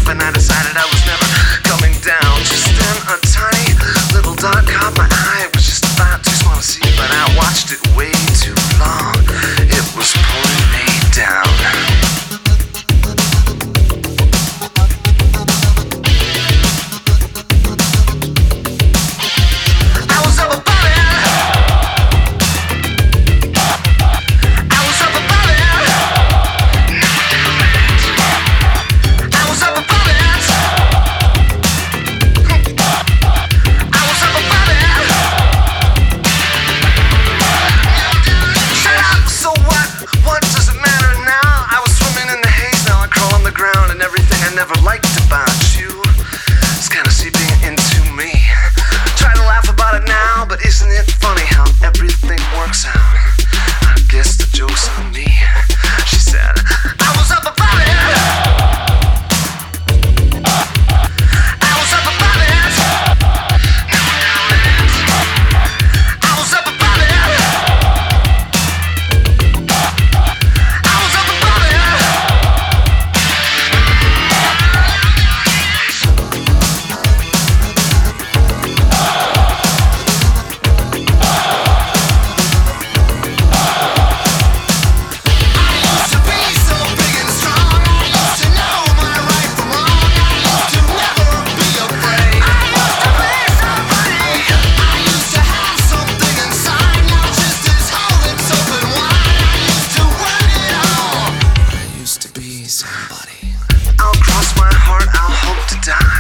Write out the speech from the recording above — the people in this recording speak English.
life, and I decided I was never coming down. Just then a tiny little dot caught my eye. It was just about too small to see, but I watched it way too long. It was pulling me down. Never liked about you, it's kinda seeping into me. Try to laugh about it now, but isn't it funny how everything works out? I guess the joke's on me. She said, I was up about it. I was up about it. I was up about it. I was up about it. Somebody. I'll cross my heart, I'll hope to die.